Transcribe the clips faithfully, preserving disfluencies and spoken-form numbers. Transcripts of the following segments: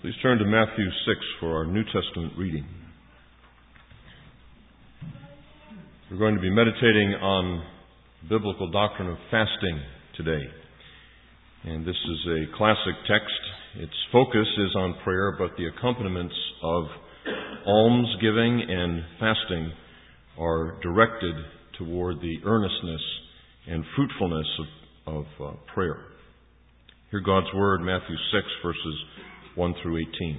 Please turn to Matthew six for our New Testament reading. We're going to be meditating on the biblical doctrine of fasting today. And this is a classic text. Its focus is on prayer, but the accompaniments of almsgiving and fasting are directed toward the earnestness and fruitfulness of, of uh, prayer. Hear God's Word, Matthew six, verses one through eighteen.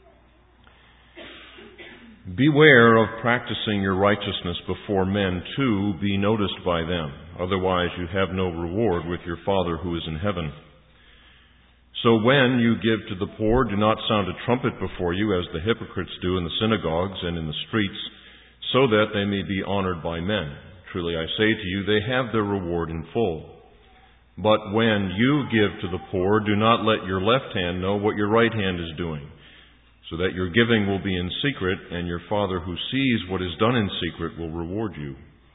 Beware of practicing your righteousness before men to be noticed by them. Otherwise you have no reward with your Father who is in heaven. So when you give to the poor, do not sound a trumpet before you, as the hypocrites do in the synagogues and in the streets, so that they may be honored by men. Truly I say to you, they have their reward in full. But when you give to the poor, do not let your left hand know what your right hand is doing, so that your giving will be in secret, and your Father who sees what is done in secret will reward you.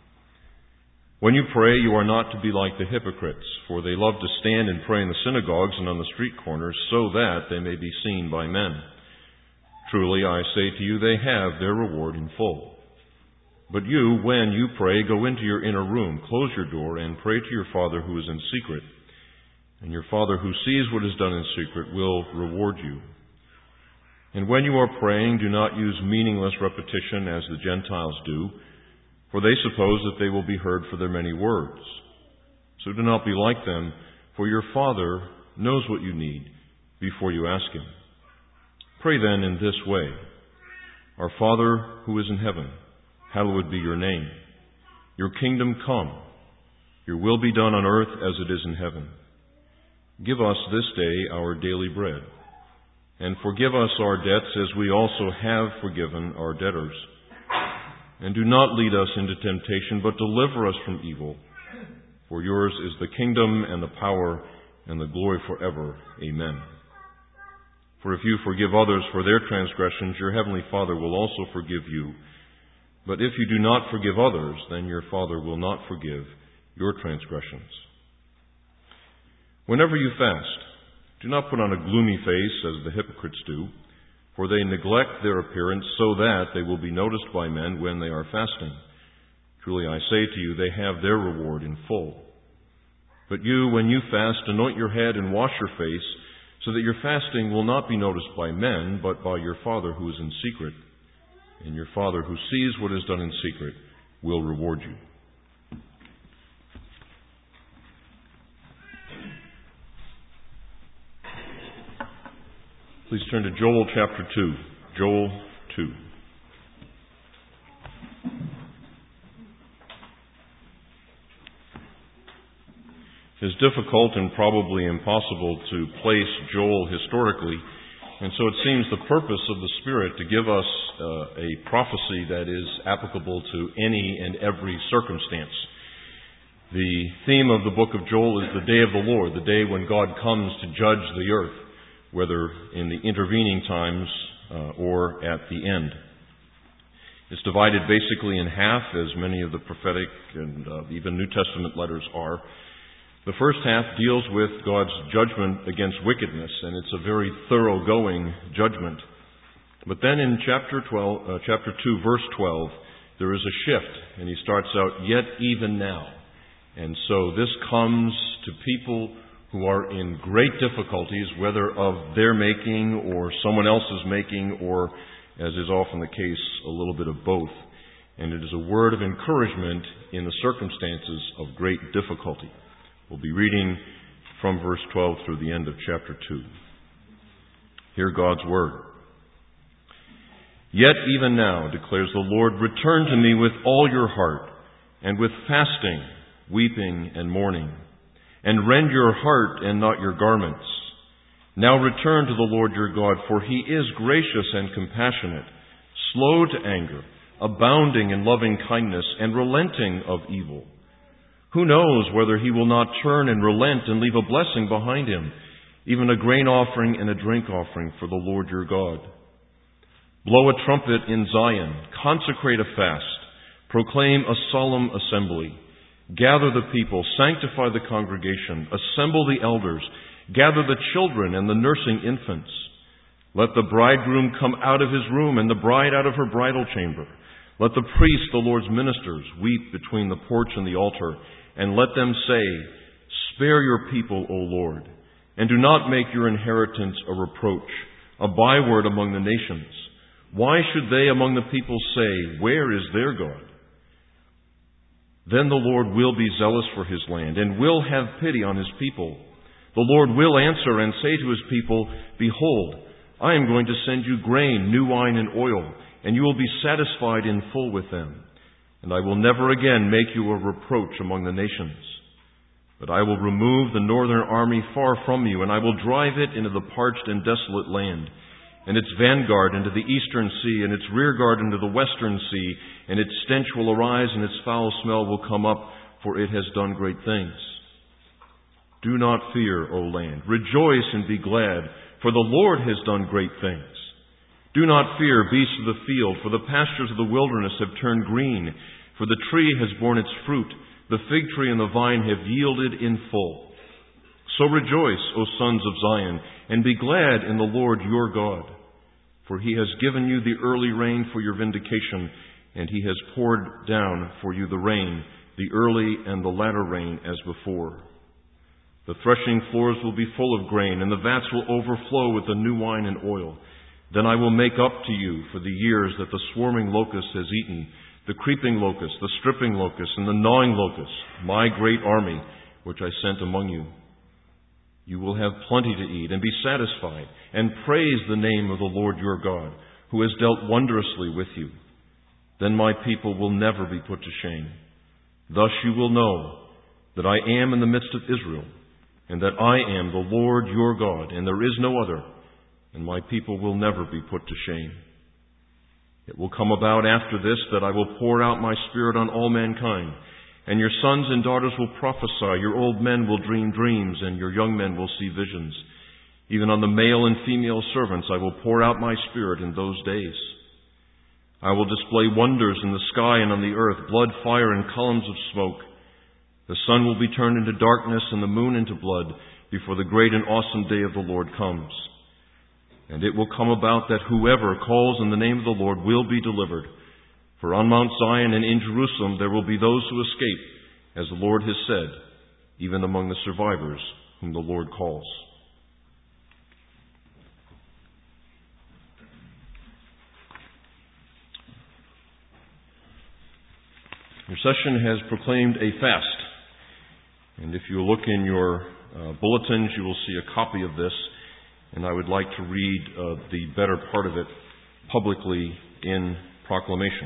When you pray, you are not to be like the hypocrites, for they love to stand and pray in the synagogues and on the street corners, so that they may be seen by men. Truly, I say to you, they have their reward in full. But you, when you pray, go into your inner room, close your door, and pray to your Father who is in secret. And your Father who sees what is done in secret will reward you. And when you are praying, do not use meaningless repetition as the Gentiles do, for they suppose that they will be heard for their many words. So do not be like them, for your Father knows what you need before you ask Him. Pray then in this way: Our Father who is in heaven, hallowed be your name. Your kingdom come. Your will be done on earth as it is in heaven. Give us this day our daily bread. And forgive us our debts as we also have forgiven our debtors. And do not lead us into temptation, but deliver us from evil. For yours is the kingdom and the power and the glory forever. Amen. For if you forgive others for their transgressions, your heavenly Father will also forgive you. But if you do not forgive others, then your Father will not forgive your transgressions. Whenever you fast, do not put on a gloomy face as the hypocrites do, for they neglect their appearance so that they will be noticed by men when they are fasting. Truly I say to you, they have their reward in full. But you, when you fast, anoint your head and wash your face, so that your fasting will not be noticed by men, but by your Father who is in secret. And your Father who sees what is done in secret will reward you. Please turn to Joel chapter two. Joel two. It is difficult and probably impossible to place Joel historically, and so it seems the purpose of the Spirit to give us uh, a prophecy that is applicable to any and every circumstance. The theme of the book of Joel is the day of the Lord, the day when God comes to judge the earth, whether in the intervening times uh, or at the end. It's divided basically in half, as many of the prophetic and uh, even New Testament letters are. The first half deals with God's judgment against wickedness, and it's a very thoroughgoing judgment. But then in chapter twelve, uh, chapter two, verse twelve, there is a shift, and he starts out, yet even now. And so this comes to people who are in great difficulties, whether of their making or someone else's making, or, as is often the case, a little bit of both. And it is a word of encouragement in the circumstances of great difficulty. We'll be reading from verse twelve through the end of chapter two. Hear God's word. Yet even now, declares the Lord, return to me with all your heart, and with fasting, weeping, and mourning, and rend your heart and not your garments. Now return to the Lord your God, for He is gracious and compassionate, slow to anger, abounding in loving kindness, and relenting of evil. Who knows whether He will not turn and relent and leave a blessing behind Him, even a grain offering and a drink offering for the Lord your God? Blow a trumpet in Zion, consecrate a fast, proclaim a solemn assembly. Gather the people, sanctify the congregation, assemble the elders, gather the children and the nursing infants. Let the bridegroom come out of his room, and the bride out of her bridal chamber. Let the priests, the Lord's ministers, weep between the porch and the altar, and let them say, Spare your people, O Lord, and do not make your inheritance a reproach, a byword among the nations. Why should they among the people say, Where is their God? Then the Lord will be zealous for his land, and will have pity on his people. The Lord will answer and say to his people, Behold, I am going to send you grain, new wine, and oil, and you will be satisfied in full with them. And I will never again make you a reproach among the nations. But I will remove the northern army far from you, and I will drive it into the parched and desolate land, and its vanguard into the eastern sea, and its rearguard into the western sea, and its stench will arise, and its foul smell will come up, for it has done great things. Do not fear, O land. Rejoice and be glad, for the Lord has done great things. Do not fear, beasts of the field, for the pastures of the wilderness have turned green, for the tree has borne its fruit, the fig tree and the vine have yielded in full. So rejoice, O sons of Zion, and be glad in the Lord your God. For he has given you the early rain for your vindication, and he has poured down for you the rain, the early and the latter rain as before. The threshing floors will be full of grain, and the vats will overflow with the new wine and oil. Then I will make up to you for the years that the swarming locust has eaten, the creeping locust, the stripping locust, and the gnawing locust, my great army, which I sent among you. You will have plenty to eat and be satisfied, and praise the name of the Lord your God, who has dealt wondrously with you. Then my people will never be put to shame. Thus you will know that I am in the midst of Israel, and that I am the Lord your God, and there is no other, and my people will never be put to shame. It will come about after this that I will pour out my Spirit on all mankind, and your sons and daughters will prophesy, your old men will dream dreams, and your young men will see visions. Even on the male and female servants I will pour out my Spirit in those days. I will display wonders in the sky and on the earth, blood, fire, and columns of smoke. The sun will be turned into darkness and the moon into blood before the great and awesome day of the Lord comes. And it will come about that whoever calls in the name of the Lord will be delivered. For on Mount Zion and in Jerusalem there will be those who escape, as the Lord has said, even among the survivors whom the Lord calls. Your session has proclaimed a fast. And if you look in your uh, bulletins, you will see a copy of this. And I would like to read uh, the better part of it publicly in proclamation.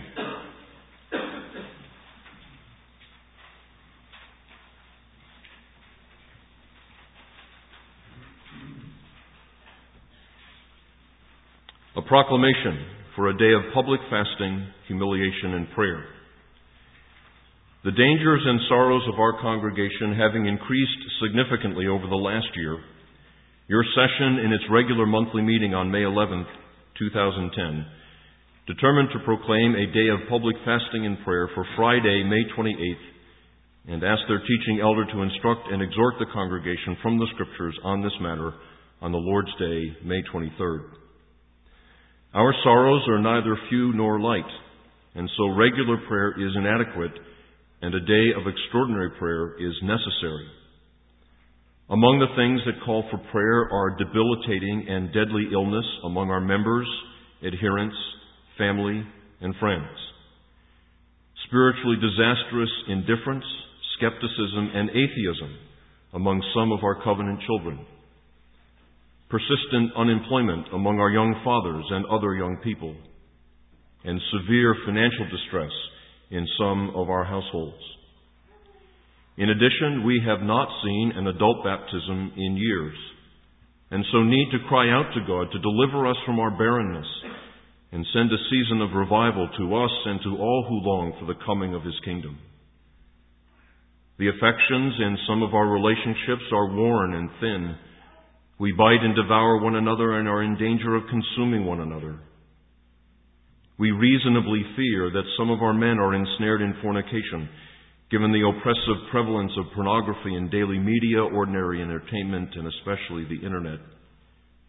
A proclamation for a day of public fasting, humiliation, and prayer. The dangers and sorrows of our congregation having increased significantly over the last year, your session in its regular monthly meeting on May eleventh, twenty ten, determined to proclaim a day of public fasting and prayer for Friday, May twenty-eighth, and asked their teaching elder to instruct and exhort the congregation from the Scriptures on this matter on the Lord's Day, May twenty-third. Our sorrows are neither few nor light, and so regular prayer is inadequate, and a day of extraordinary prayer is necessary. Among the things that call for prayer are debilitating and deadly illness among our members, adherents, family, and friends. Spiritually disastrous indifference, skepticism, and atheism among some of our covenant children. Persistent unemployment among our young fathers and other young people. And severe financial distress in some of our households. In addition, we have not seen an adult baptism in years, and so need to cry out to God to deliver us from our barrenness and send a season of revival to us and to all who long for the coming of His kingdom. The affections in some of our relationships are worn and thin. We bite and devour one another and are in danger of consuming one another. We reasonably fear that some of our men are ensnared in fornication, given the oppressive prevalence of pornography in daily media, ordinary entertainment, and especially the Internet.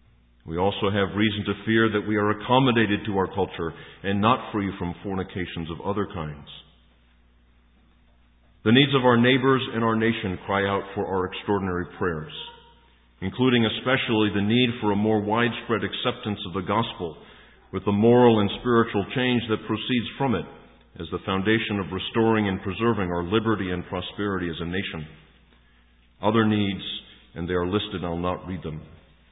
We also have reason to fear that we are accommodated to our culture and not free from fornications of other kinds. The needs of our neighbors and our nation cry out for our extraordinary prayers, including especially the need for a more widespread acceptance of the gospel with the moral and spiritual change that proceeds from it as the foundation of restoring and preserving our liberty and prosperity as a nation. Other needs, and they are listed, I'll not read them.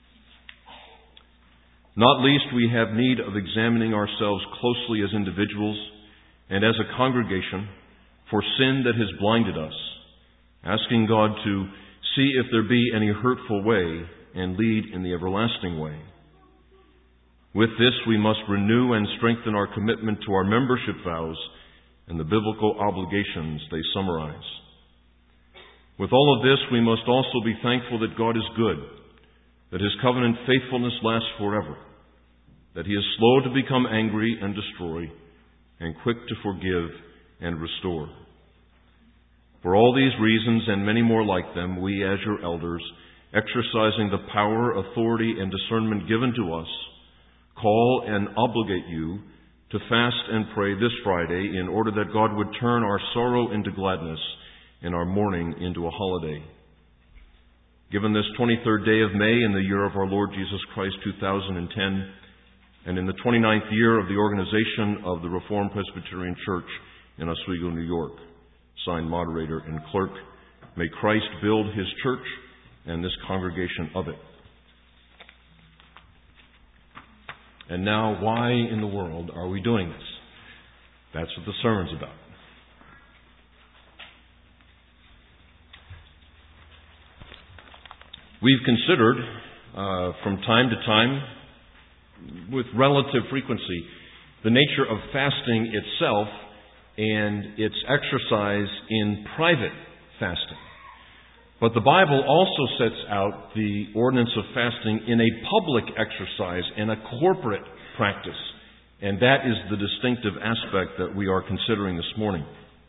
Not least, we have need of examining ourselves closely as individuals and as a congregation for sin that has blinded us, asking God to see if there be any hurtful way and lead in the everlasting way. With this, we must renew and strengthen our commitment to our membership vows and the biblical obligations they summarize. With all of this, we must also be thankful that God is good, that His covenant faithfulness lasts forever, that He is slow to become angry and destroy, and quick to forgive and restore. For all these reasons and many more like them, we as your elders, exercising the power, authority, and discernment given to us, call and obligate you to fast and pray this Friday in order that God would turn our sorrow into gladness and our mourning into a holiday. Given this twenty-third day of May in the year of our Lord Jesus Christ two thousand ten, and in the twenty-ninth year of the organization of the Reformed Presbyterian Church in Oswego, New York, signed moderator and clerk, may Christ build His church and this congregation of it. And now, why in the world are we doing this? That's what the sermon's about. We've considered, uh, from time to time, with relative frequency, the nature of fasting itself and its exercise in private fasting. But the Bible also sets out the ordinance of fasting in a public exercise and a corporate practice. And that is the distinctive aspect that we are considering this morning.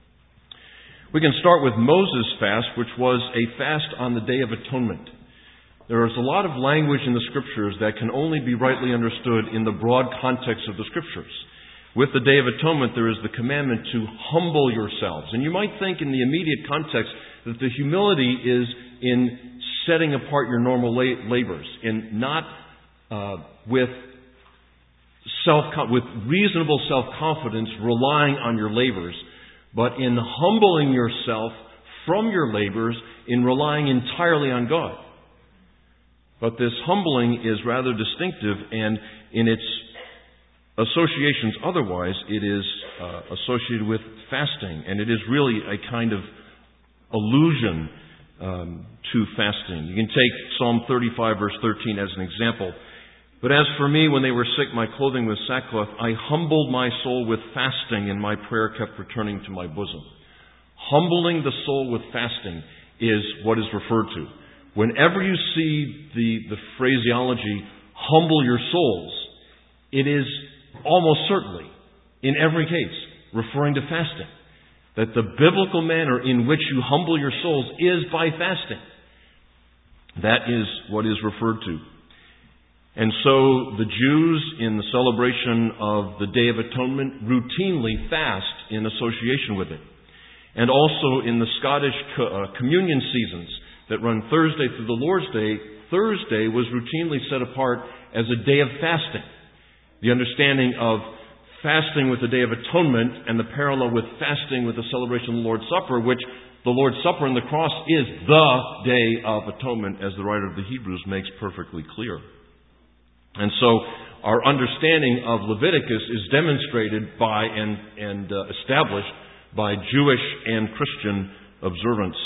We can start with Moses' fast, which was a fast on the Day of Atonement. There is a lot of language in the Scriptures that can only be rightly understood in the broad context of the Scriptures. With the Day of Atonement, there is the commandment to humble yourselves. And you might think in the immediate context that the humility is in setting apart your normal labors, in not uh, with self with reasonable self-confidence relying on your labors, but in humbling yourself from your labors in relying entirely on God. But this humbling is rather distinctive, and in its associations otherwise, it is uh, associated with fasting, and it is really a kind of allusion um, to fasting. You can take Psalm thirty-five, verse thirteen as an example. But as for me, when they were sick, my clothing was sackcloth. I humbled my soul with fasting, and my prayer kept returning to my bosom. Humbling the soul with fasting is what is referred to. Whenever you see the, the phraseology, humble your souls, it is almost certainly, in every case, referring to fasting. That the biblical manner in which you humble your souls is by fasting. That is what is referred to. And so the Jews, in the celebration of the Day of Atonement, routinely fast in association with it. And also in the Scottish co- uh, communion seasons that run Thursday through the Lord's Day, Thursday was routinely set apart as a day of fasting. The understanding of fasting with the Day of Atonement and the parallel with fasting with the celebration of the Lord's Supper, which the Lord's Supper and the cross is the Day of Atonement, as the writer of the Hebrews makes perfectly clear. And so our understanding of Leviticus is demonstrated by and, and uh, established by Jewish and Christian observance.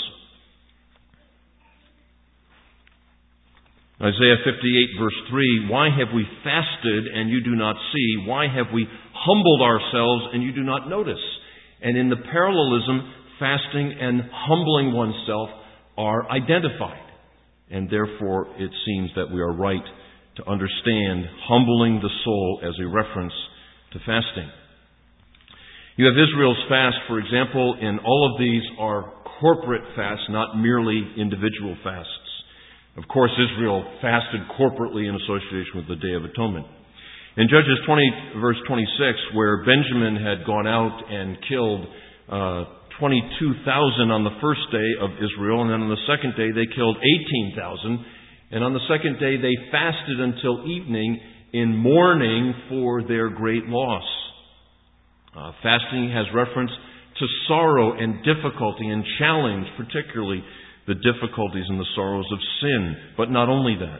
Isaiah fifty-eight, verse three, why have we fasted and you do not see? Why have we humbled ourselves and you do not notice? And in the parallelism, fasting and humbling oneself are identified. And therefore, it seems that we are right to understand humbling the soul as a reference to fasting. You have Israel's fast, for example, and all of these are corporate fasts, not merely individual fasts. Of course, Israel fasted corporately in association with the Day of Atonement. In Judges twenty, verse twenty-six, where Benjamin had gone out and killed uh, twenty-two thousand on the first day of Israel, and then on the second day they killed eighteen thousand, and on the second day they fasted until evening in mourning for their great loss. Uh, fasting has reference to sorrow and difficulty and challenge, particularly the difficulties and the sorrows of sin. But not only that.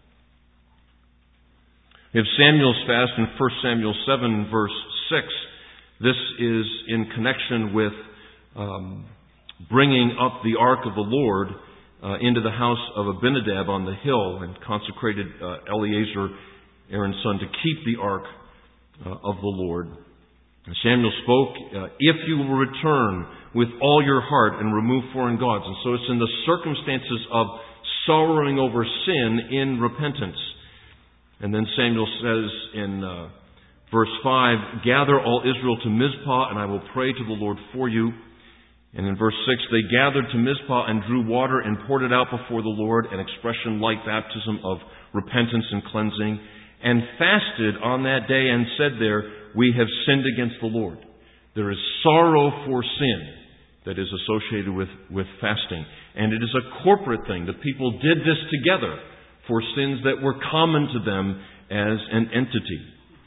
We have Samuel's fast in First Samuel seven, verse six. This is in connection with um, bringing up the ark of the Lord uh, into the house of Abinadab on the hill, and consecrated uh, Eleazar, Aaron's son, to keep the ark uh, of the Lord. And Samuel spoke, uh, if you will return with all your heart and remove foreign gods. And so it's in the circumstances of sorrowing over sin in repentance. And then Samuel says in uh, verse five, gather all Israel to Mizpah, and I will pray to the Lord for you. And in verse six, they gathered to Mizpah and drew water and poured it out before the Lord, an expression like baptism of repentance and cleansing, and fasted on that day and said there, we have sinned against the Lord. There is sorrow for sin that is associated with, with fasting. And it is a corporate thing. The people did this together for sins that were common to them as an entity.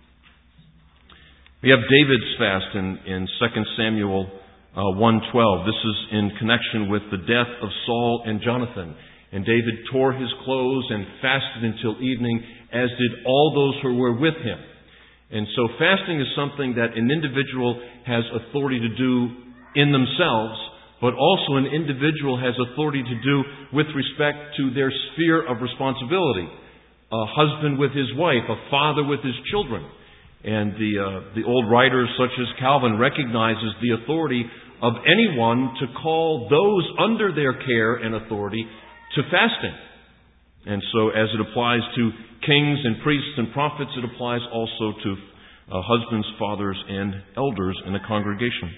We have David's fast in, in Second Samuel uh, one twelve. This is in connection with the death of Saul and Jonathan. And David tore his clothes and fasted until evening, as did all those who were with him. And so fasting is something that an individual has authority to do in themselves, but also an individual has authority to do with respect to their sphere of responsibility. A husband with his wife, a father with his children. And the uh, the old writers such as Calvin recognizes the authority of anyone to call those under their care and authority to fasting. And so as it applies to kings and priests and prophets, it applies also to uh, husbands, fathers, and elders in a congregation.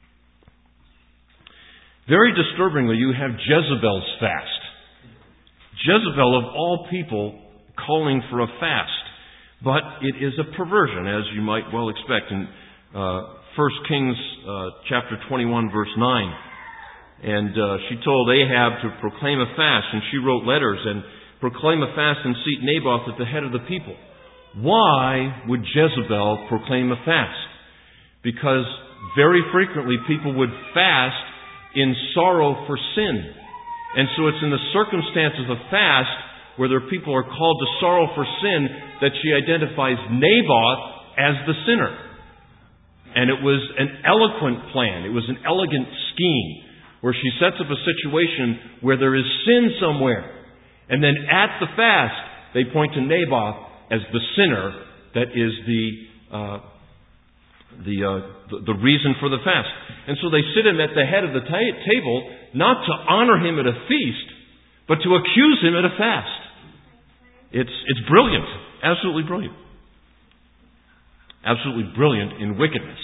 Very disturbingly, you have Jezebel's fast. Jezebel, of all people, calling for a fast. But it is a perversion, as you might well expect. In uh, First Kings uh, chapter twenty-one, verse nine. And uh, she told Ahab to proclaim a fast, and she wrote letters and proclaim a fast and seat Naboth at the head of the people. Why would Jezebel proclaim a fast? Because very frequently people would fast in sorrow for sin. And so it's in the circumstances of fast where their people are called to sorrow for sin that she identifies Naboth as the sinner. And it was an eloquent plan. It was an elegant scheme where she sets up a situation where there is sin somewhere. And then at the fast, they point to Naboth as the sinner that is the uh, the, uh, the the reason for the fast. And so they sit him at the head of the ta- table, not to honor him at a feast, but to accuse him at a fast. It's it's brilliant, absolutely brilliant, absolutely brilliant in wickedness.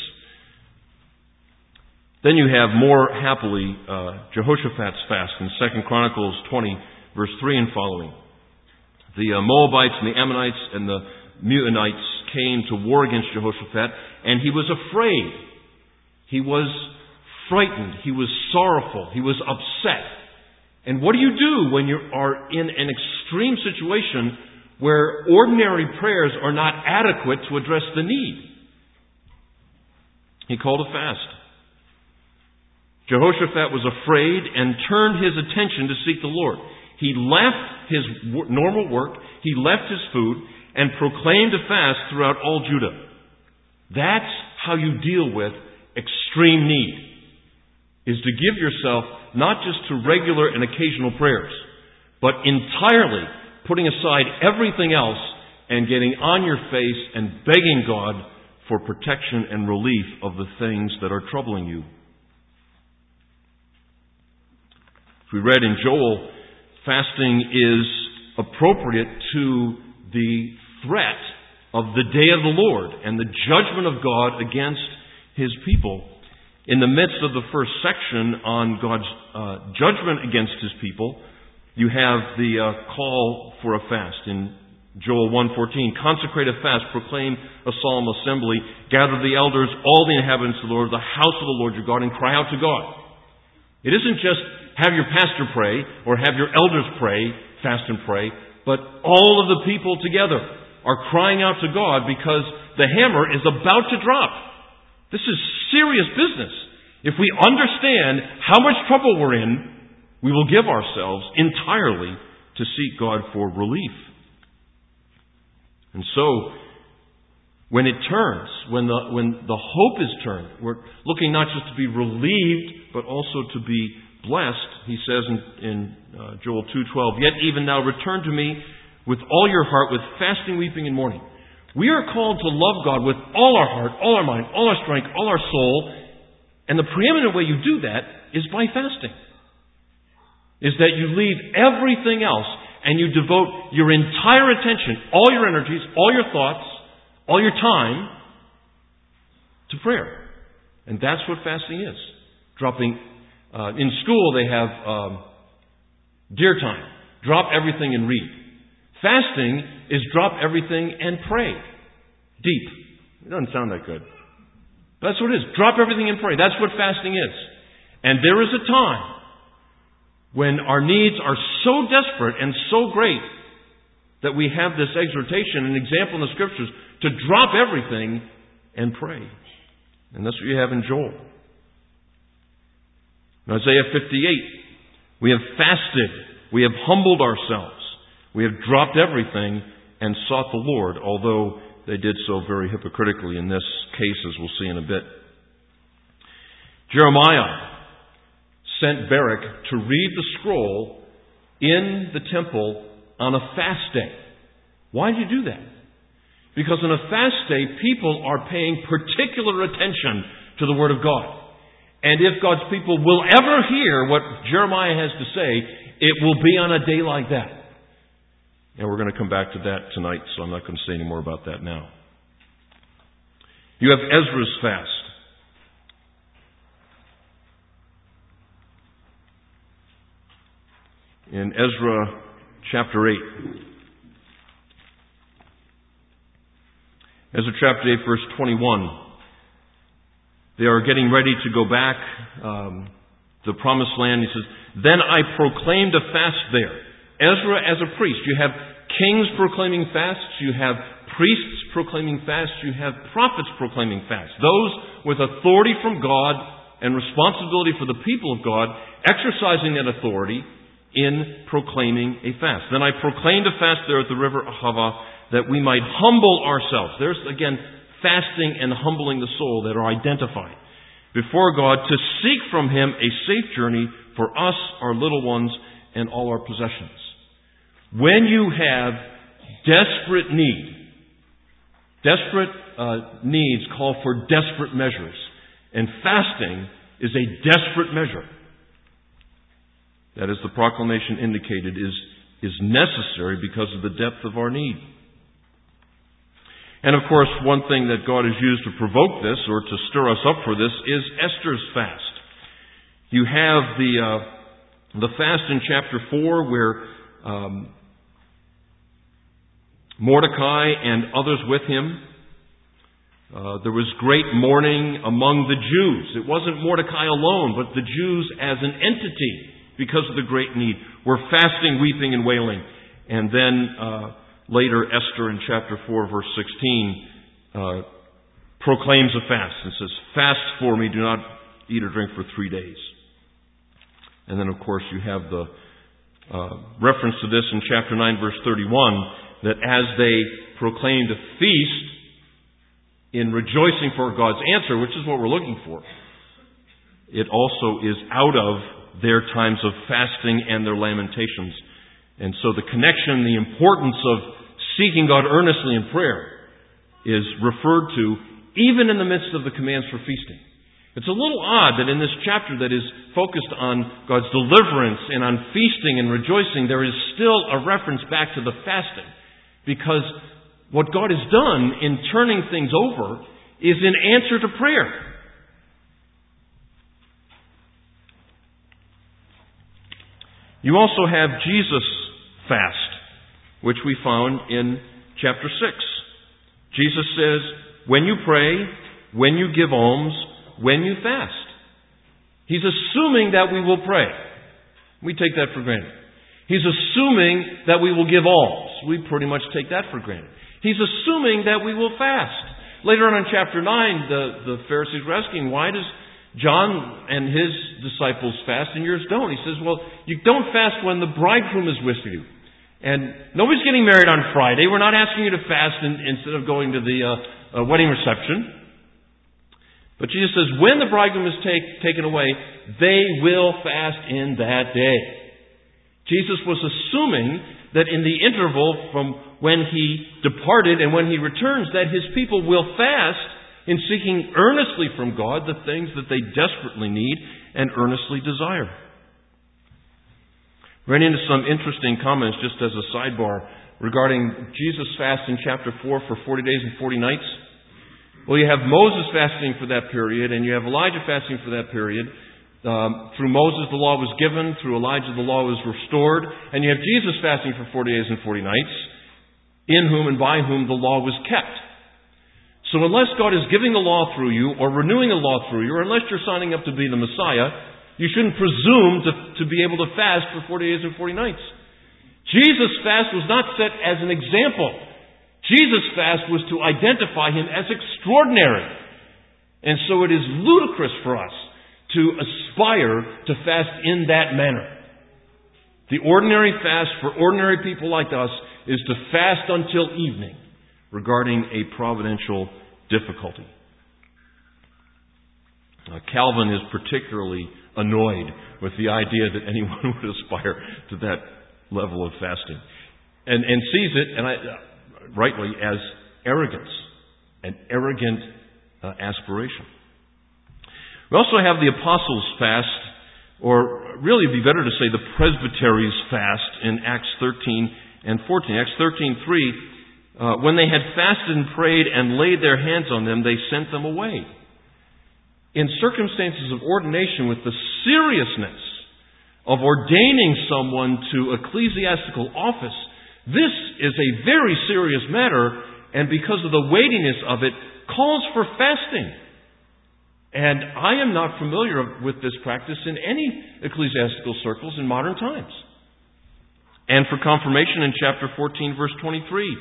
Then you have more happily uh, Jehoshaphat's fast in Second Chronicles twenty. Verse three and following. The uh, Moabites and the Ammonites and the Meunites came to war against Jehoshaphat, and he was afraid. He was frightened. He was sorrowful. He was upset. And what do you do when you are in an extreme situation where ordinary prayers are not adequate to address the need? He called a fast. Jehoshaphat was afraid and turned his attention to seek the Lord. He left his normal work, he left his food, and proclaimed a fast throughout all Judah. That's how you deal with extreme need, is to give yourself not just to regular and occasional prayers, but entirely putting aside everything else and getting on your face and begging God for protection and relief of the things that are troubling you. As we read in Joel, fasting is appropriate to the threat of the day of the Lord and the judgment of God against His people. In the midst of the first section on God's uh, judgment against His people, You have the uh, call for a fast in Joel one fourteen. Consecrate a fast, proclaim a solemn assembly, gather the elders, all the inhabitants of the Lord, the house of the Lord your God, and cry out to God. It isn't just have your pastor pray or have your elders pray, fast and pray, but all of the people together are crying out to God because the hammer is about to drop. This is serious business. If we understand how much trouble we're in, we will give ourselves entirely to seek God for relief. And so, when it turns, when the, when the hope is turned, we're looking not just to be relieved, but also to be blessed. He says in, in uh, Joel two twelve, "Yet even now return to me with all your heart, with fasting, weeping, and mourning." We are called to love God with all our heart, all our mind, all our strength, all our soul. And the preeminent way you do that is by fasting. Is that you leave everything else and you devote your entire attention, all your energies, all your thoughts, all your time to prayer. And that's what fasting is. Dropping, uh, in school they have um, dear time. Drop everything and read. Fasting is drop everything and pray. Deep. It doesn't sound that good. But that's what it is. Drop everything and pray. That's what fasting is. And there is a time when our needs are so desperate and so great that we have this exhortation, an example in the Scriptures, to drop everything and pray. And that's what you have in Joel. In Isaiah fifty-eight, we have fasted, we have humbled ourselves, we have dropped everything and sought the Lord, although they did so very hypocritically in this case, as we'll see in a bit. Jeremiah sent Baruch to read the scroll in the temple on a fast day. Why did you do that? Because on a fast day, people are paying particular attention to the Word of God. And if God's people will ever hear what Jeremiah has to say, it will be on a day like that. And we're going to come back to that tonight, so I'm not going to say any more about that now. You have Ezra's fast. In Ezra chapter eight. Ezra chapter eight, verse twenty-one. They are getting ready to go back um, to the promised land. He says, "Then I proclaimed a fast there." Ezra as a priest. You have kings proclaiming fasts. You have priests proclaiming fasts. You have prophets proclaiming fasts. Those with authority from God and responsibility for the people of God, exercising that authority in proclaiming a fast. "Then I proclaimed a fast there at the river Ahava, that we might humble ourselves." There's again fasting and humbling the soul that are identified before God, to seek from Him a safe journey for us, our little ones, and all our possessions. When you have desperate need, desperate uh, needs call for desperate measures, and fasting is a desperate measure. That, as the proclamation indicated, is, is necessary because of the depth of our need. And of course, one thing that God has used to provoke this, or to stir us up for this, is Esther's fast. You have the uh, the fast in chapter four where um, Mordecai and others with him, uh, there was great mourning among the Jews. It wasn't Mordecai alone, but the Jews as an entity, because of the great need, were fasting, weeping, and wailing. And then uh, later, Esther in chapter four, verse sixteen, uh, proclaims a fast and says, "Fast for me, do not eat or drink for three days." And then, of course, you have the uh, reference to this in chapter nine, verse thirty-one, that as they proclaimed a feast in rejoicing for God's answer, which is what we're looking for, it also is out of their times of fasting and their lamentations. And so the connection, the importance of seeking God earnestly in prayer is referred to even in the midst of the commands for feasting. It's a little odd that in this chapter that is focused on God's deliverance and on feasting and rejoicing, there is still a reference back to the fasting. Because what God has done in turning things over is in answer to prayer. You also have Jesus' fast, which we found in chapter six. Jesus says, when you pray, when you give alms, when you fast. He's assuming that we will pray. We take that for granted. He's assuming that we will give alms. We pretty much take that for granted. He's assuming that we will fast. Later on in chapter nine, the, the Pharisees were asking, why does John and his disciples fast and yours don't? He says, well, you don't fast when the bridegroom is with you. And nobody's getting married on Friday. We're not asking you to fast in, instead of going to the uh, uh, wedding reception. But Jesus says, when the bridegroom is take, taken away, they will fast in that day. Jesus was assuming that in the interval from when He departed and when He returns, that His people will fast in seeking earnestly from God the things that they desperately need and earnestly desire. Ran into some interesting comments just as a sidebar regarding Jesus' fast in chapter four for forty days and forty nights. Well, you have Moses fasting for that period, and you have Elijah fasting for that period. Um, through Moses, the law was given. Through Elijah, the law was restored. And you have Jesus fasting for forty days and forty nights, in whom and by whom the law was kept. So unless God is giving the law through you, or renewing the law through you, or unless you're signing up to be the Messiah, you shouldn't presume to, to be able to fast for forty days and forty nights. Jesus' fast was not set as an example. Jesus' fast was to identify Him as extraordinary. And so it is ludicrous for us to aspire to fast in that manner. The ordinary fast for ordinary people like us is to fast until evening regarding a providential difficulty. Uh, Calvin is particularly annoyed with the idea that anyone would aspire to that level of fasting. And, and sees it, and I... Uh, rightly, as arrogance, an arrogant uh, aspiration. We also have the apostles' fast, or really it'd be better to say the presbyteries' fast in Acts thirteen and fourteen. Acts thirteen three, uh, when they had fasted and prayed and laid their hands on them, they sent them away. In circumstances of ordination, with the seriousness of ordaining someone to ecclesiastical office, this is a very serious matter, and because of the weightiness of it, calls for fasting. And I am not familiar with this practice in any ecclesiastical circles in modern times. And for confirmation in chapter fourteen, verse twenty-three.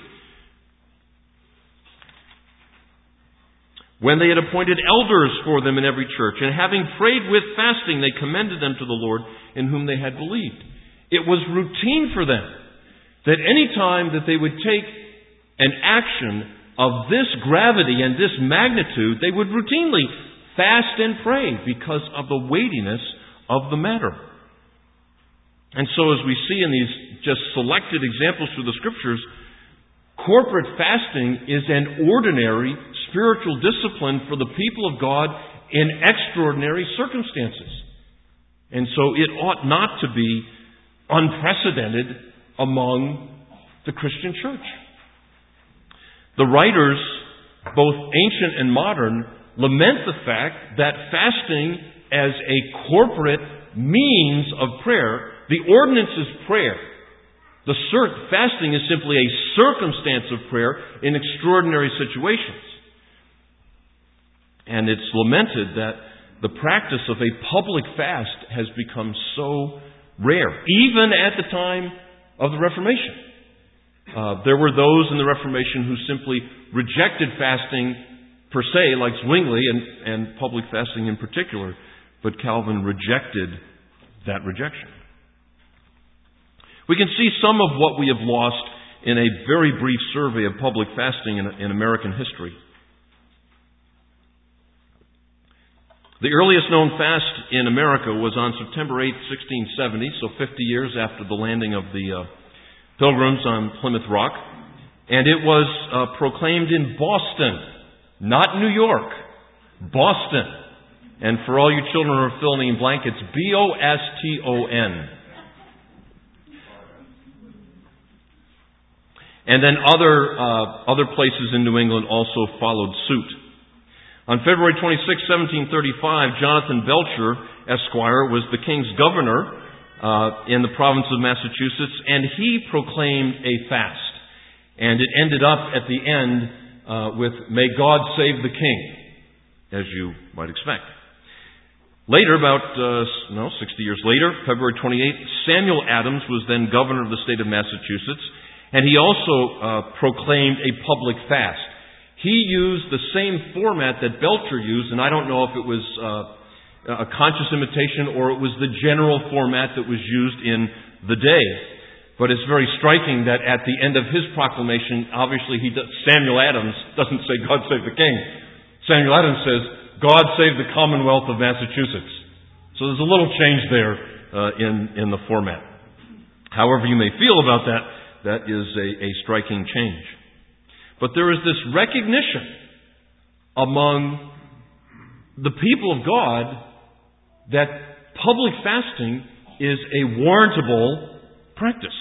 When they had appointed elders for them in every church, and having prayed with fasting, they commended them to the Lord in whom they had believed. It was routine for them that any time that they would take an action of this gravity and this magnitude, they would routinely fast and pray because of the weightiness of the matter. And so as we see in these just selected examples through the Scriptures, corporate fasting is an ordinary spiritual discipline for the people of God in extraordinary circumstances. And so it ought not to be unprecedented among the Christian church. The writers, both ancient and modern, lament the fact that fasting as a corporate means of prayer, the ordinance is prayer. The cir- fasting is simply a circumstance of prayer in extraordinary situations. And it's lamented that the practice of a public fast has become so rare, even at the time of the Reformation. Uh, there were those in the Reformation who simply rejected fasting per se, like Zwingli, and, and public fasting in particular, but Calvin rejected that rejection. We can see some of what we have lost in a very brief survey of public fasting in, in American history. The earliest known fast in America was on September eighth, sixteen seventy, so fifty years after the landing of the uh, Pilgrims on Plymouth Rock. And it was uh, proclaimed in Boston, not New York, Boston. And for all you children who are filling in blankets, B O S T O N. And then other uh, other places in New England also followed suit. On February twenty-sixth, seventeen thirty-five, Jonathan Belcher, Esquire, was the king's governor uh, in the province of Massachusetts, and he proclaimed a fast. And it ended up at the end uh, with, "May God save the King," as you might expect. Later, about uh, no, sixty years later, February twenty-eighth, Samuel Adams was then governor of the state of Massachusetts, and he also uh, proclaimed a public fast. He used the same format that Belcher used, and I don't know if it was uh, a conscious imitation or it was the general format that was used in the day. But it's very striking that at the end of his proclamation, obviously he does, Samuel Adams doesn't say, "God save the King." Samuel Adams says, "God save the Commonwealth of Massachusetts." So there's a little change there uh, in, in the format. However you may feel about that, that is a, a striking change. But there is this recognition among the people of God that public fasting is a warrantable practice.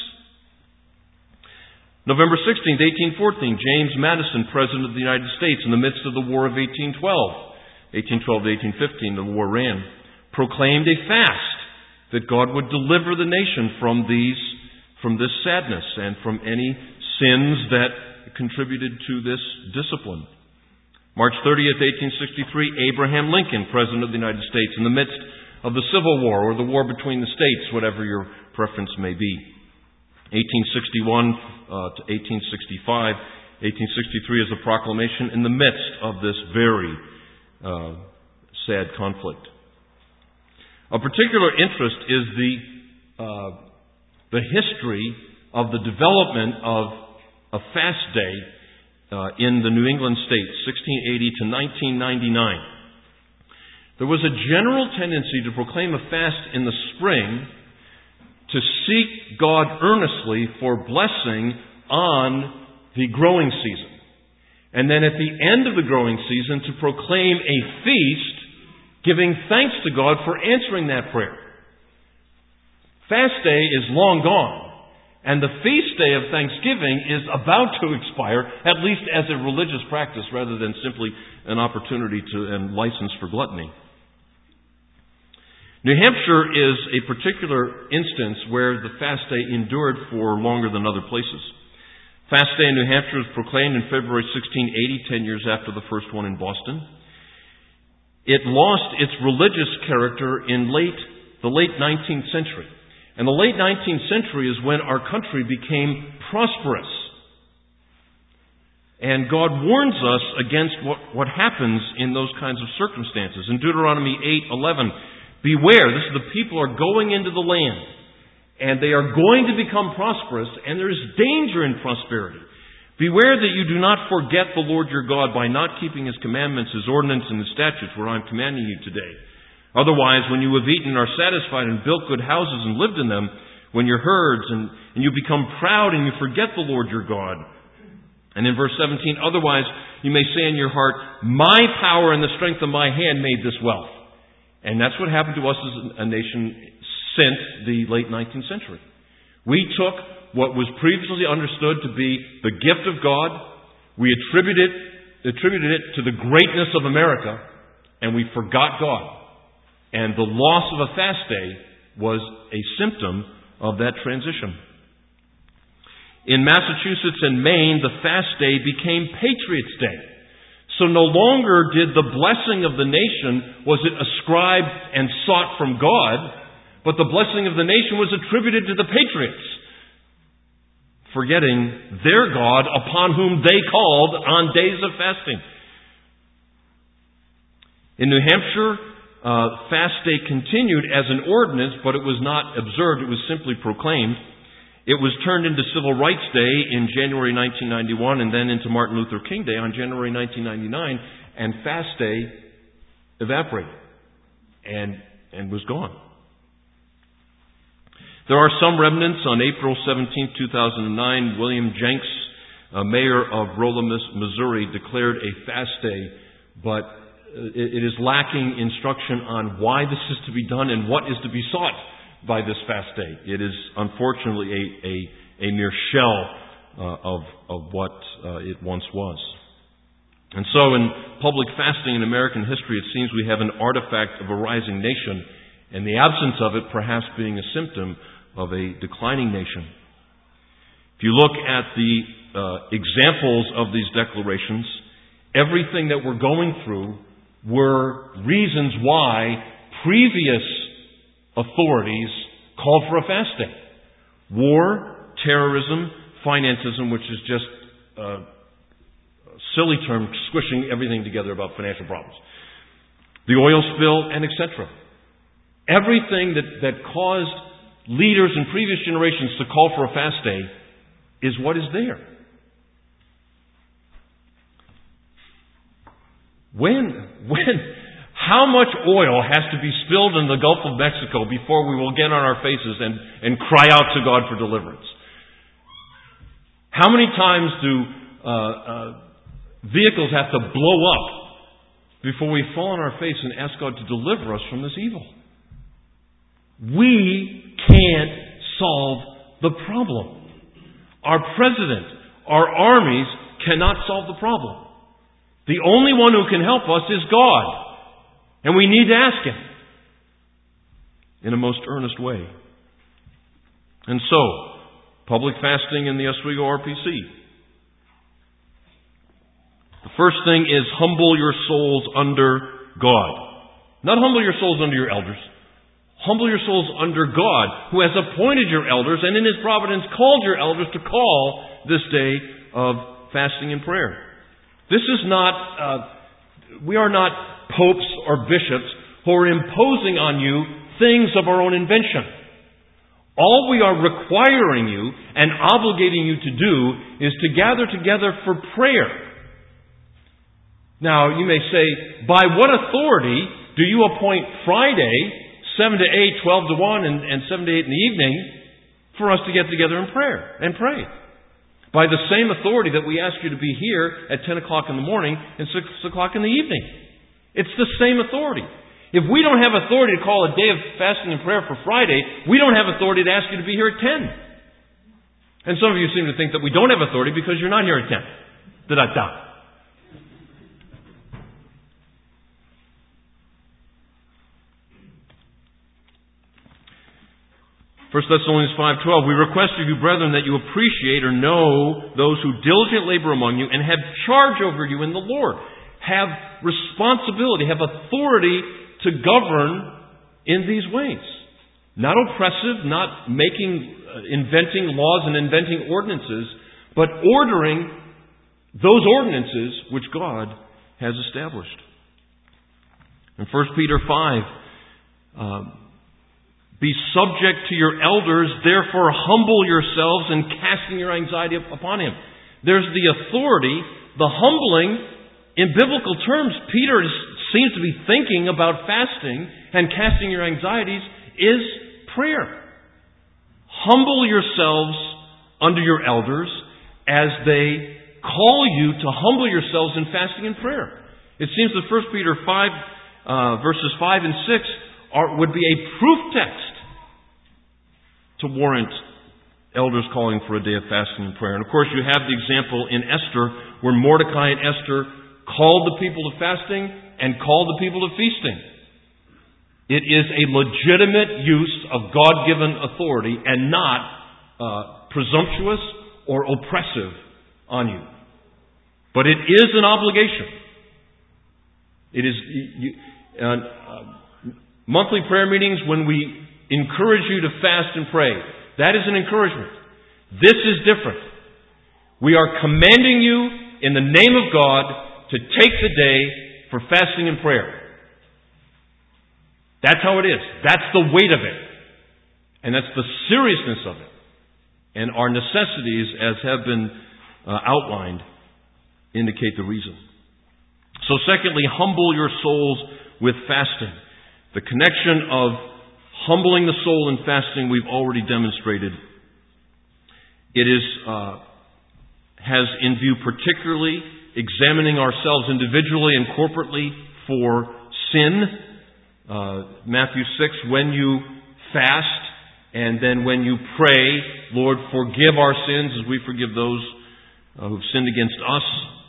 November sixteenth, eighteen fourteen, James Madison, President of the United States, in the midst of the War of eighteen twelve, eighteen twelve to eighteen fifteen, the war ran, proclaimed a fast that God would deliver the nation from these, from this sadness and from any sins that contributed to this discipline. March thirtieth, eighteen sixty-three, Abraham Lincoln, President of the United States, in the midst of the Civil War or the war between the states, whatever your preference may be. eighteen sixty-one uh, to eighteen sixty-five. eighteen sixty-three is a proclamation in the midst of this very uh, sad conflict. Of particular interest is the uh, the history of the development of a fast day uh, in the New England states, sixteen eighty to nineteen ninety-nine. There was a general tendency to proclaim a fast in the spring to seek God earnestly for blessing on the growing season. And then at the end of the growing season to proclaim a feast, giving thanks to God for answering that prayer. Fast day is long gone. And the feast day of Thanksgiving is about to expire, at least as a religious practice rather than simply an opportunity to and license for gluttony. New Hampshire is a particular instance where the fast day endured for longer than other places. Fast day in New Hampshire was proclaimed in February sixteen eighty, ten years after the first one in Boston. It lost its religious character in late the late nineteenth century. And the late nineteenth century is when our country became prosperous. And God warns us against what, what happens in those kinds of circumstances. In Deuteronomy eight eleven, beware, this is the people are going into the land, and they are going to become prosperous, and there is danger in prosperity. Beware that you do not forget the Lord your God by not keeping His commandments, His ordinances, and His statutes, where I am commanding you today. Otherwise, when you have eaten and are satisfied and built good houses and lived in them, when your herds, and, and you become proud and you forget the Lord your God. And in verse seventeen, otherwise you may say in your heart, my power and the strength of my hand made this wealth. And that's what happened to us as a nation since the late nineteenth century. We took what was previously understood to be the gift of God, we attributed it, attributed it to the greatness of America, and we forgot God. And the loss of a fast day was a symptom of that transition. In Massachusetts and Maine, the fast day became Patriots' Day. So no longer did the blessing of the nation, was it ascribed and sought from God, but the blessing of the nation was attributed to the patriots, forgetting their God upon whom they called on days of fasting. In New Hampshire, uh, fast day continued as an ordinance, but it was not observed, it was simply proclaimed. It was turned into Civil Rights Day in January nineteen ninety-one and then into Martin Luther King Day on January nineteen ninety-nine, and fast day evaporated and, and was gone. There are some remnants. On April seventeenth, two thousand nine, William Jenks, uh, mayor of Rolla, Missouri, declared a fast day, but it, it is lacking instruction on why this is to be done and what is to be sought by this fast day. It is unfortunately a, a, a mere shell uh, of, of what uh, it once was. And so in public fasting in American history, it seems we have an artifact of a rising nation and the absence of it perhaps being a symptom of a declining nation. If you look at the uh, examples of these declarations, everything that we're going through were reasons why previous authorities called for a fasting. War, terrorism, financism, which is just a silly term, squishing everything together about financial problems. The oil spill, and et cetera. Everything that, that caused leaders in previous generations to call for a fast day is what is there. When, when, how much oil has to be spilled in the Gulf of Mexico before we will get on our faces and, and cry out to God for deliverance? How many times do uh, uh, vehicles have to blow up before we fall on our face and ask God to deliver us from this evil? We can't solve the problem. Our president, our armies cannot solve the problem. The only one who can help us is God. And we need to ask Him in a most earnest way. And so, public fasting in the Oswego R P C. The first thing is humble your souls under God. Not humble your souls under your elders. Humble your souls under God, who has appointed your elders and in His providence called your elders to call this day of fasting and prayer. This is not, uh, we are not popes or bishops who are imposing on you things of our own invention. All we are requiring you and obligating you to do is to gather together for prayer. Now, you may say, by what authority do you appoint Friday, seven to eight, twelve to one, and, and seven to eight in the evening for us to get together in prayer and pray? By the same authority that we ask you to be here at ten o'clock in the morning and six o'clock in the evening. It's the same authority. If we don't have authority to call a day of fasting and prayer for Friday, we don't have authority to ask you to be here at ten. And some of you seem to think that we don't have authority because you're not here at ten. Da-da-da. First Thessalonians five twelve, we request of you, brethren, that you appreciate or know those who diligent labor among you and have charge over you in the Lord. Have responsibility, have authority to govern in these ways. Not oppressive, not making, uh, inventing laws and inventing ordinances, but ordering those ordinances which God has established. In First Peter five, um, be subject to your elders, therefore humble yourselves in casting your anxiety upon Him. There's the authority, the humbling. In biblical terms, Peter seems to be thinking about fasting and casting your anxieties is prayer. Humble yourselves under your elders as they call you to humble yourselves in fasting and prayer. It seems that First Peter five, uh, verses five and six are, would be a proof text to warrant elders calling for a day of fasting and prayer. And of course you have the example in Esther where Mordecai and Esther called the people to fasting and called the people to feasting. It is a legitimate use of God-given authority and not uh, presumptuous or oppressive on you. But it is an obligation. It is you, uh, uh, monthly prayer meetings when we encourage you to fast and pray. That is an encouragement. This is different. We are commanding you in the name of God to take the day for fasting and prayer. That's how it is. That's the weight of it. And that's the seriousness of it. And our necessities, as have been uh, outlined, indicate the reason. So secondly, humble your souls with fasting. The connection of humbling the soul and fasting we've already demonstrated. It is uh, has in view particularly examining ourselves individually and corporately for sin. Uh, Matthew six, when you fast and then when you pray, Lord, forgive our sins as we forgive those uh, who've sinned against us.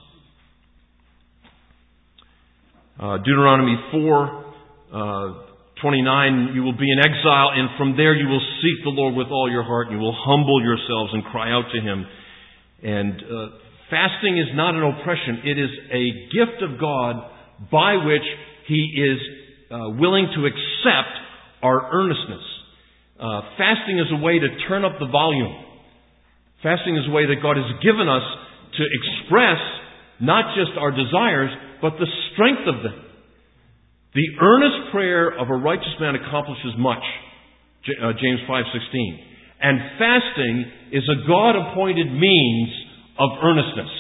Uh, Deuteronomy four, uh, twenty-nine, you will be in exile, and from there you will seek the Lord with all your heart, and you will humble yourselves and cry out to Him. And uh, fasting is not an oppression. It is a gift of God by which He is uh, willing to accept our earnestness. Uh, fasting is a way to turn up the volume. Fasting is a way that God has given us to express not just our desires, but the strength of them. The earnest prayer of a righteous man accomplishes much, James five sixteen. And fasting is a God-appointed means of earnestness.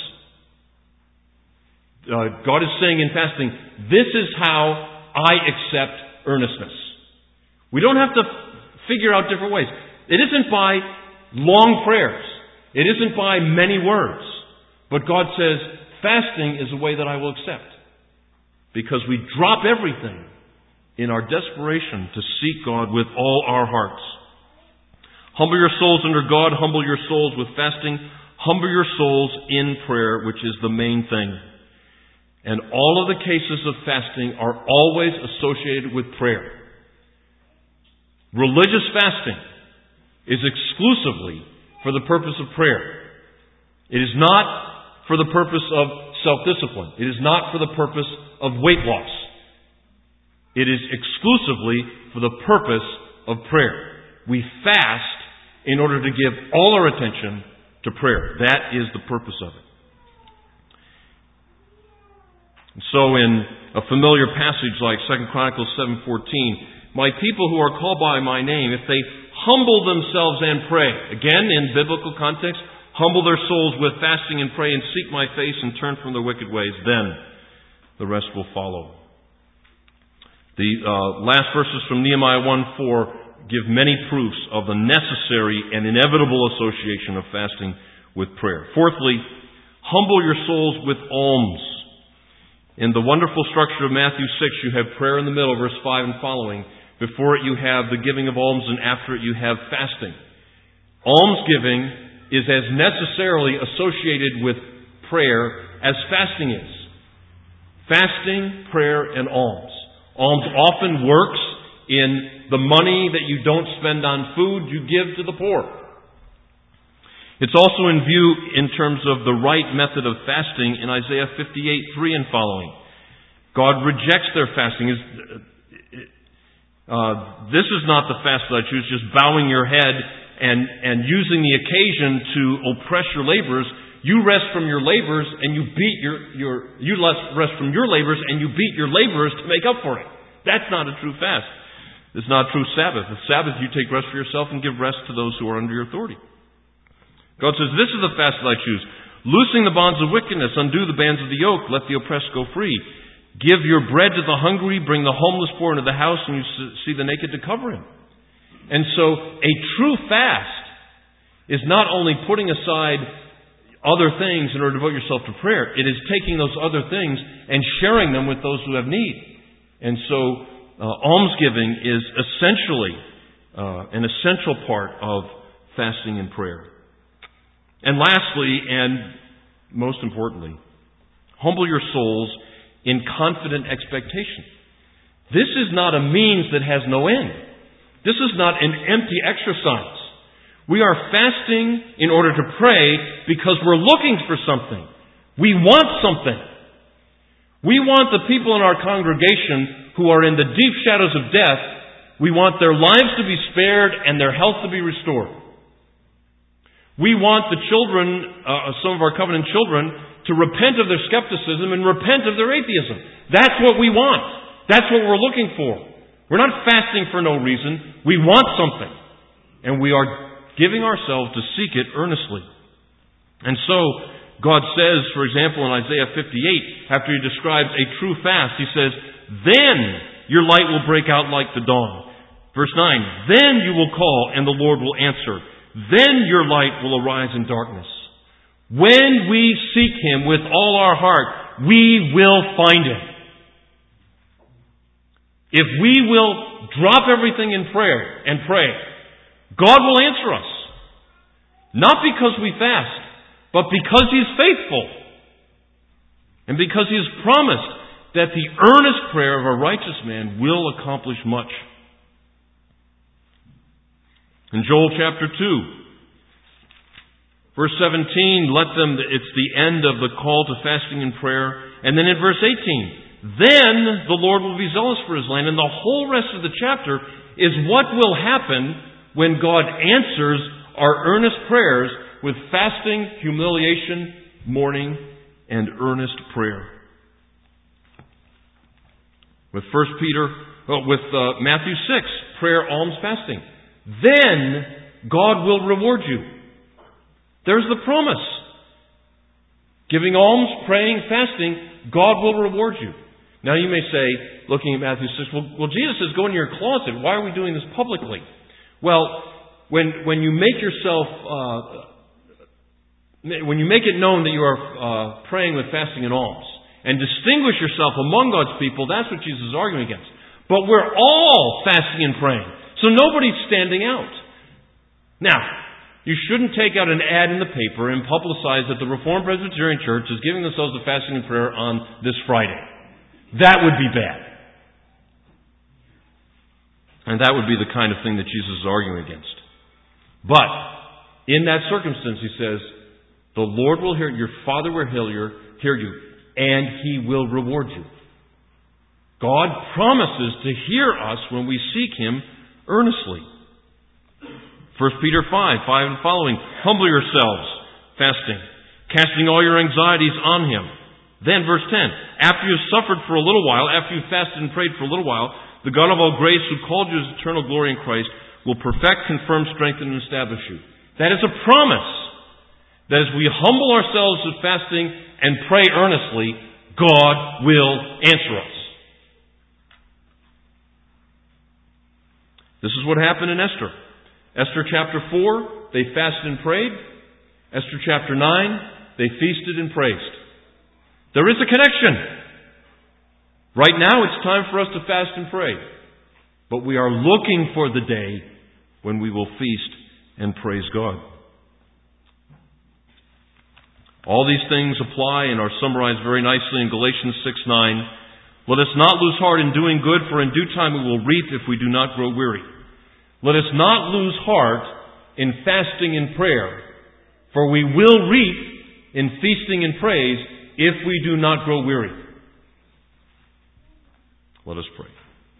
Uh, God is saying in fasting, this is how I accept earnestness. We don't have to figure out different ways. It isn't by long prayers. It isn't by many words. But God says, fasting is a way that I will accept. Because we drop everything in our desperation to seek God with all our hearts. Humble your souls under God. Humble your souls with fasting. Humble your souls in prayer, which is the main thing. And all of the cases of fasting are always associated with prayer. Religious fasting is exclusively for the purpose of prayer. It is not for the purpose of self-discipline. It is not for the purpose of weight loss. It is exclusively for the purpose of prayer. We fast in order to give all our attention to prayer. That is the purpose of it. And so in a familiar passage like Second Chronicles seven fourteen, my people who are called by my name, if they humble themselves and pray, again in biblical context, humble their souls with fasting and pray and seek my face and turn from their wicked ways, then the rest will follow. The uh, last verses from Nehemiah one four give many proofs of the necessary and inevitable association of fasting with prayer. Fourthly, humble your souls with alms. In the wonderful structure of Matthew six, you have prayer in the middle, verse five and following. Before it you have the giving of alms, and after it you have fasting. Almsgiving is as necessarily associated with prayer as fasting is. Fasting, prayer, and alms. Alms often works in the money that you don't spend on food, you give to the poor. It's also in view in terms of the right method of fasting in Isaiah fifty-eight three and following. God rejects their fasting. Uh, this is not the fast that I choose, just bowing your head and, and using the occasion to oppress your laborers. You rest from your labors and you beat your, your you rest from your labors and you beat your laborers to make up for it. That's not a true fast. It's not a true Sabbath. The Sabbath you take rest for yourself and give rest to those who are under your authority. God says, this is the fast that I choose. Loosing the bonds of wickedness, undo the bands of the yoke, let the oppressed go free. Give your bread to the hungry, bring the homeless poor into the house, and you see the naked to cover him. And so, a true fast is not only putting aside other things in order to devote yourself to prayer. It is taking those other things and sharing them with those who have need. And so, uh, almsgiving is essentially uh, an essential part of fasting and prayer. And lastly, and most importantly, humble your souls in confident expectation. This is not a means that has no end. This is not an empty exercise. We are fasting in order to pray because we're looking for something. We want something. We want the people in our congregation who are in the deep shadows of death, we want their lives to be spared and their health to be restored. We want the children, uh, some of our covenant children, to repent of their skepticism and repent of their atheism. That's what we want. That's what we're looking for. We're not fasting for no reason. We want something. And we are giving ourselves to seek it earnestly. And so, God says, for example, in Isaiah fifty-eight, after He describes a true fast, He says, then your light will break out like the dawn. Verse nine, then you will call and the Lord will answer. Then your light will arise in darkness. When we seek Him with all our heart, we will find Him. If we will drop everything in prayer and pray, God will answer us. Not because we fast, but because He is faithful. And because He has promised that the earnest prayer of a righteous man will accomplish much. In Joel chapter two, verse seventeen, let them, it's the end of the call to fasting and prayer. And then in verse eighteen, then the Lord will be zealous for His land. And the whole rest of the chapter is what will happen when God answers our earnest prayers with fasting, humiliation, mourning, and earnest prayer. With First Peter, well, with uh, Matthew six, prayer, alms, fasting. Then God will reward you. There's the promise. Giving alms, praying, fasting, God will reward you. Now you may say, looking at Matthew six, well, well Jesus says go in your closet. Why are we doing this publicly? Well, when when you make yourself, uh, when you make it known that you are uh, praying with fasting and alms, and distinguish yourself among God's people, that's what Jesus is arguing against. But we're all fasting and praying, so nobody's standing out. Now, you shouldn't take out an ad in the paper and publicize that the Reformed Presbyterian Church is giving themselves to fasting and prayer on this Friday. That would be bad. And that would be the kind of thing that Jesus is arguing against. But, in that circumstance, He says, the Lord will hear, your Father will hear, hear you, and He will reward you. God promises to hear us when we seek Him earnestly. First Peter five, five and following, humble yourselves, fasting, casting all your anxieties on Him. Then verse ten, after you have suffered for a little while, after you have fasted and prayed for a little while, the God of all grace who called you to eternal glory in Christ will perfect, confirm, strengthen, and establish you. That is a promise that as we humble ourselves with fasting and pray earnestly, God will answer us. This is what happened in Esther. Esther chapter four, they fasted and prayed. Esther chapter nine, they feasted and praised. There is a connection. Right now it's time for us to fast and pray. But we are looking for the day when we will feast and praise God. All these things apply and are summarized very nicely in Galatians six nine. Let us not lose heart in doing good, for in due time we will reap if we do not grow weary. Let us not lose heart in fasting and prayer, for we will reap in feasting and praise if we do not grow weary. Let us pray.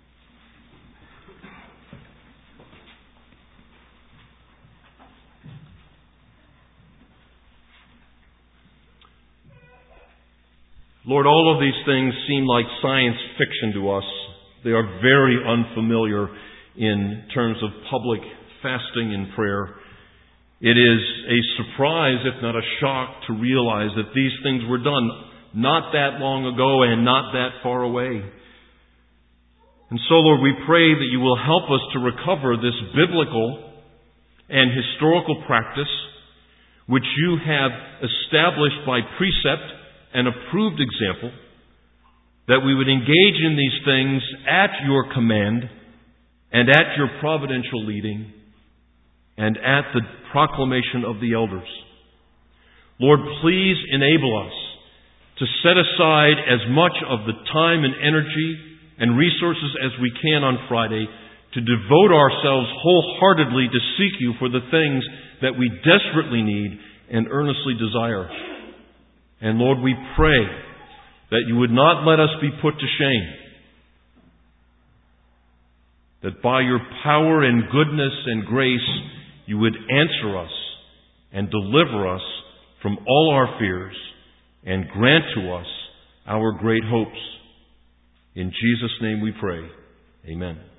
Lord, all of these things seem like science fiction to us. They are very unfamiliar in terms of public fasting and prayer. It is a surprise, if not a shock, to realize that these things were done not that long ago and not that far away. And so, Lord, we pray that you will help us to recover this biblical and historical practice which you have established by precept and approved example, that we would engage in these things at your command and at your providential leading and at the proclamation of the elders. Lord, please enable us to set aside as much of the time and energy and resources as we can on Friday to devote ourselves wholeheartedly to seek you for the things that we desperately need and earnestly desire. And Lord, we pray that you would not let us be put to shame. That by your power and goodness and grace, you would answer us and deliver us from all our fears and grant to us our great hopes. In Jesus' name we pray. Amen.